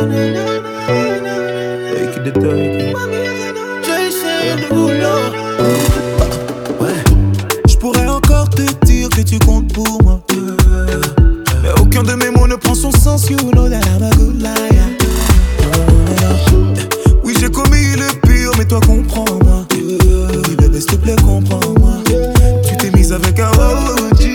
Take it, take it. J'essaie de vouloir. Ouais. J'pourrais encore te dire que tu comptes pour moi. Mais aucun de mes mots ne prend son sens. You know that I'm a good liar. Oui, j'ai commis le pire, mais toi comprends-moi. Oui, bébé, s'il te plaît, comprends-moi. Tu t'es mise avec un OG.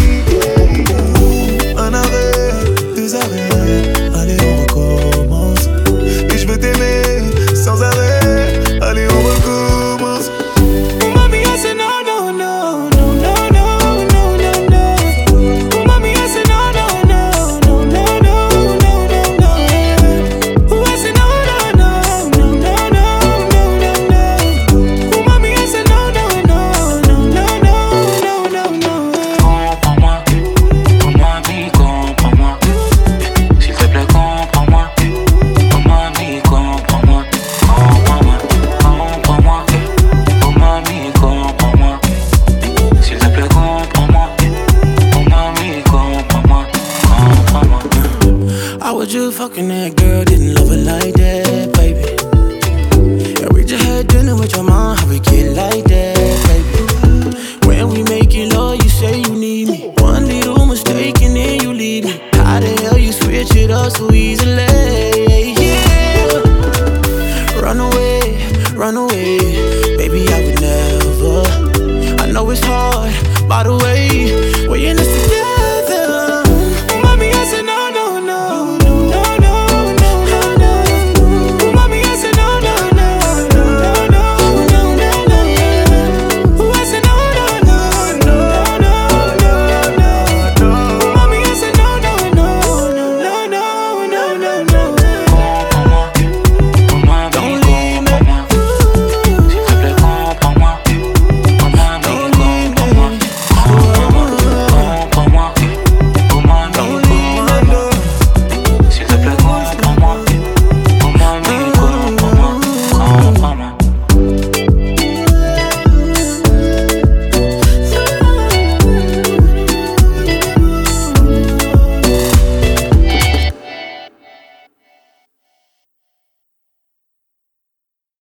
Un arrêt, deux arrêts. Allez, on recommence. Et je vais t'aimer sans arrêt. Allez, on recommence. Mommy, I said no, no, no, no, no, no, no, no, no. Mommy, I said no, no, no, no, no, no, no, no, no. I said no, no, no, no, no, no, no, no. Mommy, I said no, no, no, no, no, no, no, no. Comprends-moi, comprends-moi, oui, comprends-moi. S'il te plaît, comprends-moi. Oh mamie, comprends-moi. Comprends-moi, comprends-moi. Oh mamie, comprends-moi. S'il te plaît, comprends-moi. Oh mamie, comprends-moi. Comprends-moi. I was just fucking that girl, didn't love her like that, baby. And we just had dinner with your mom, how we get like that, baby. When we make it love, you say you need me. One little mistake and then you leave me. How the hell you switch it up so easy?